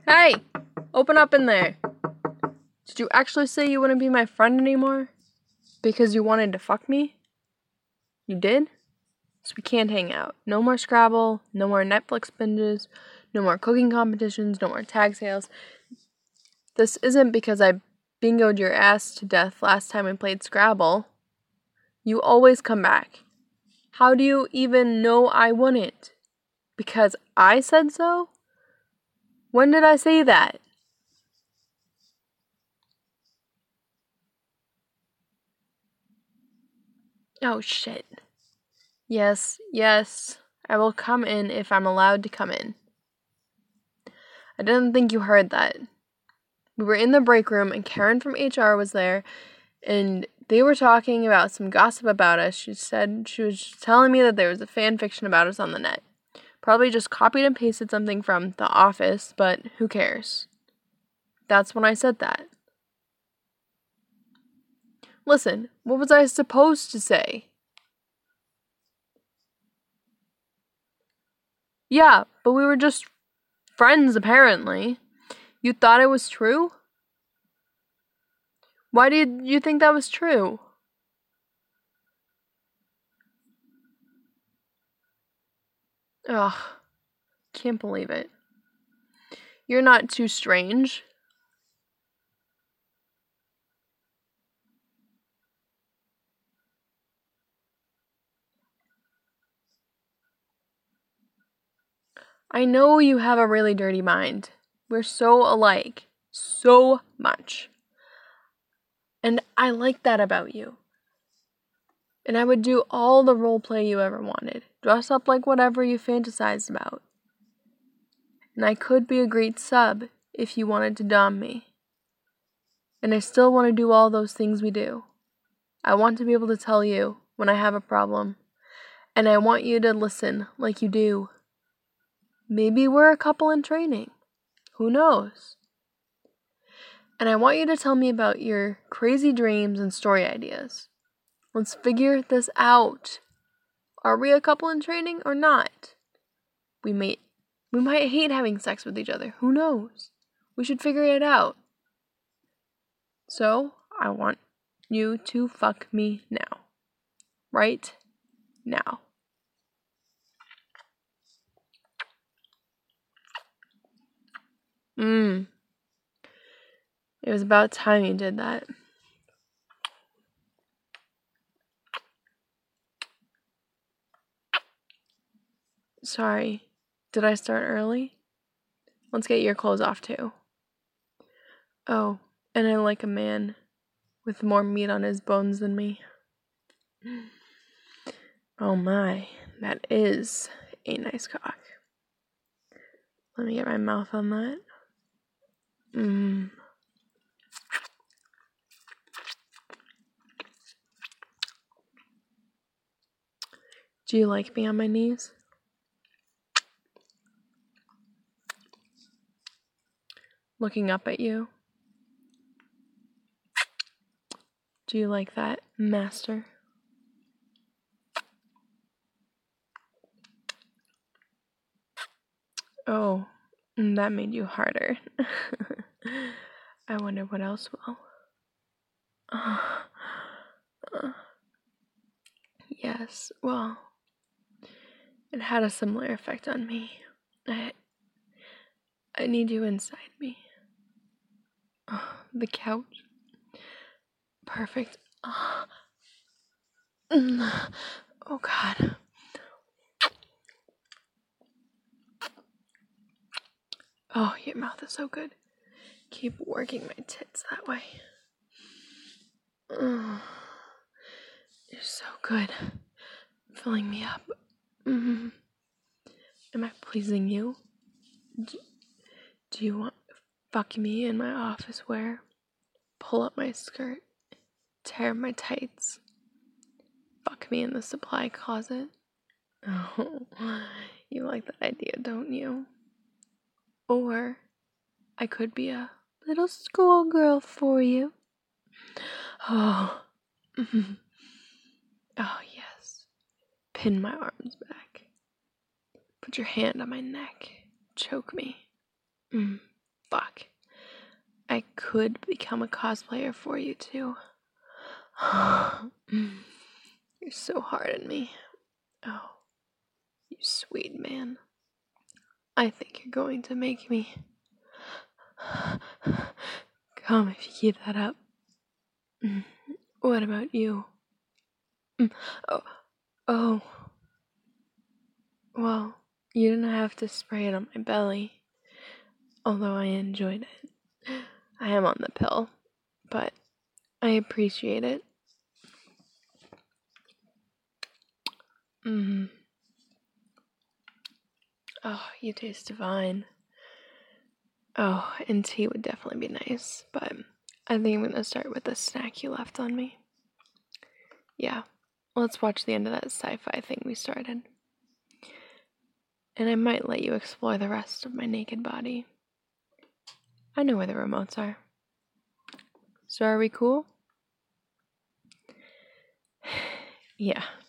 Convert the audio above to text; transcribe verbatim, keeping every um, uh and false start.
Hey! Open up in there. Did you actually say you wouldn't be my friend anymore? Because you wanted to fuck me? You did? So we can't hang out. No more Scrabble, no more Netflix binges, no more cooking competitions, no more tag sales. This isn't because I bingoed your ass to death last time we played Scrabble. You always come back. How do you even know I wouldn't? Because I said so? When did I say that? Oh, shit. Yes, yes, I will come in if I'm allowed to come in. I didn't think you heard that. We were in the break room and Karen from H R was there and they were talking about some gossip about us. She said she was telling me that there was a fan fiction about us on the net. Probably just copied and pasted something from The Office, but who cares? That's when I said that. Listen, what was I supposed to say? Yeah, but we were just friends, apparently. You thought it was true? Why did you think that was true? Ugh, can't believe it. You're not too strange. I know you have a really dirty mind. We're so alike. So much. And I like that about you. And I would do all the role play you ever wanted. Dress up like whatever you fantasized about. And I could be a great sub if you wanted to dom me. And I still want to do all those things we do. I want to be able to tell you when I have a problem. And I want you to listen like you do. Maybe we're a couple in training. Who knows? And I want you to tell me about your crazy dreams and story ideas. Let's figure this out. Are we a couple in training or not? We may, we might hate having sex with each other. Who knows? We should figure it out. So, I want you to fuck me now. Right now. Mmm. It was about time you did that. Sorry. Did I start early? Let's get your clothes off too. Oh, and I like a man with more meat on his bones than me. Oh my, that is a nice cock. Let me get my mouth on that. Mmm. Do you like me on my knees? Looking up at you? Do you like that, master? Oh, that made you harder. I wonder what else will. Uh, uh, yes, well, it had a similar effect on me. I, I need you inside me. Oh, the couch. Perfect. Oh, oh God. Oh, your mouth is so good. Keep working my tits that way. Oh, you're so good. Filling me up. Mm-hmm. Am I pleasing you? Do, do you want to fuck me in my office wear? Pull up my skirt? Tear my tights? Fuck me in the supply closet? Oh, you like that idea, don't you? Or I could be a little schoolgirl for you. Oh. Mm-hmm. Oh, yes. Pin my arms back. Put your hand on my neck. Choke me. Mm. fuck. I could become a cosplayer for you, too. You're so hard on me. Oh, you sweet man. I think you're going to make me. Come if you keep that up. What about you? Oh, oh. Well, you didn't have to spray it on my belly. Although I enjoyed it. I am on the pill, but I appreciate it. Mm-hmm. Oh, you taste divine. Oh, and tea would definitely be nice, but I think I'm gonna start with the snack you left on me. Yeah, let's watch the end of that sci-fi thing we started. And I might let you explore the rest of my naked body. I know where the remotes are. So are we cool? Yeah.